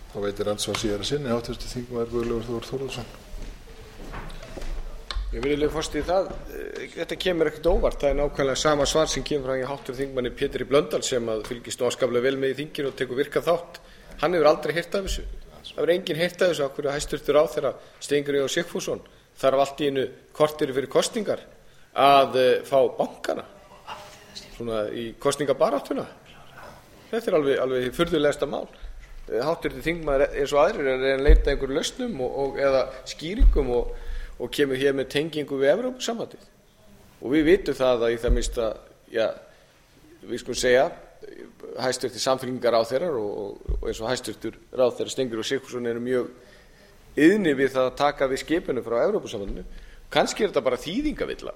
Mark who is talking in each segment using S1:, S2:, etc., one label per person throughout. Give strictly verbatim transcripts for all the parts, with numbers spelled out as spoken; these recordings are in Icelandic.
S1: Þá veitir andsvar síðara sinni háttvirtur þingmaður Guðlaugur Þór Þórðarson.
S2: Virðulegur forseti, það, þetta kemur ekkert óvart. Það er nákvæmlega sama svar sem kemur frá háttvirtum þingmanni Pétri Blöndal sem að fylgist afskaplega vel með í þinginu og tekur virkan þátt. Hann hefur aldrei heyrt af þessu. Það hefur enginn heyrt af þessu. Af hverju hæstvirtur ráðherra Steingrímur J Sigfússon þarf allt í einu korteri fyrir kosningar að uh, fá bankana svona í kosningabaráttuna. Þetta er alveg, alveg furðulegasta mál. Uh, háttvirtur þingmaður eins og aðrir er að leita einhverjum lausnum og, og, eða skýringum og og kemur hér með tengingu við Evrópusambandið. Og við vitum það að í það minnsta, já, við skulum segja, hæstvirtir samfylkingarráðherrar og, og eins og hæstvirtur ráðherra Steingrímur J Sigfússon eru mjög iðnir við það að taka við skipinu frá Evrópusambandinu. Kannski er þetta bara þýðingavilla.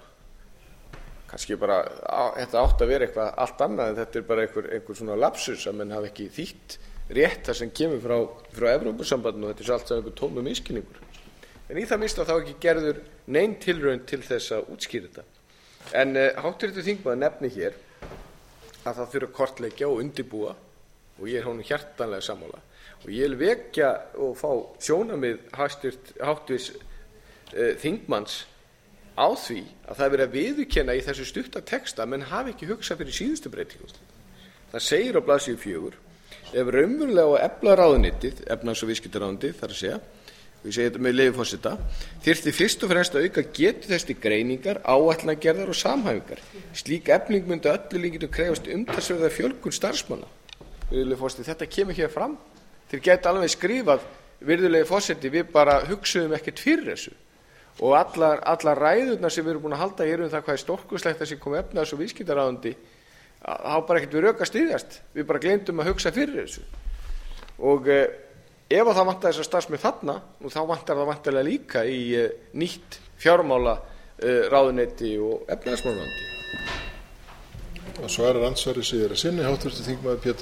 S2: Kannski bara, á, þetta átt að vera eitthvað allt annað en þetta er bara einhver, einhver svona lapsus að menn hafa ekki þýtt rétt það sem kemur frá, frá Evrópusambandinu og þetta er allt sem einhver tómur misskilningur. En í það minnsta þá ekki gerður nein tilraun til þess að útskýra þetta. En uh, háttvirtur þingmaður nefni hér að það þurfa að kortleggja og undirbúa og ég er honum hjartanlega sammála. Og ég vil vekja og fá sjónarmið háttvirts uh, þingmanns á því að það er verið að viðurkenna í þessu stutta texta menn hafi ekki hugsað fyrir síðustu breytingum. Það segir á blaðsíðu fjögur ef raunverulega á að efla ráðuneytið, efnahags- og viðskiptaráðuneytið, þar að segja, og ég segi þetta með leyfi forseta, þyrfti fyrst og fremst að auka getu þess til greiningar, áætlanagerðar og samhæfingar. Slík efling myndi öllu líkindum krefjast umtalsverðar fjölgun starfsmanna. Virðulegi forseti, þetta kemur hér fram. Þeir gætu alveg skrifað, virðulegi forseti, við bara hugsuðum ekkert fyrir þessu. Og allar, allar ræðurnar sem við erum búin að halda hér um það hvað er stórkostlegt að sem kom efnahags- og viðskiptaráðuneyti, þá bara ekkert við rök að styðjast. Við bara gleymdum að hugsa fyrir þessu. Og ef það vantar þessar starfsmenn þarna, þá vantar það vantarlega líka í uh, nýtt fjármála uh, ráðuneyti og efnahagsmálaráðuneyti.
S1: Og svarar andsvari síðara sinni háttvirtur þingmaður Pétur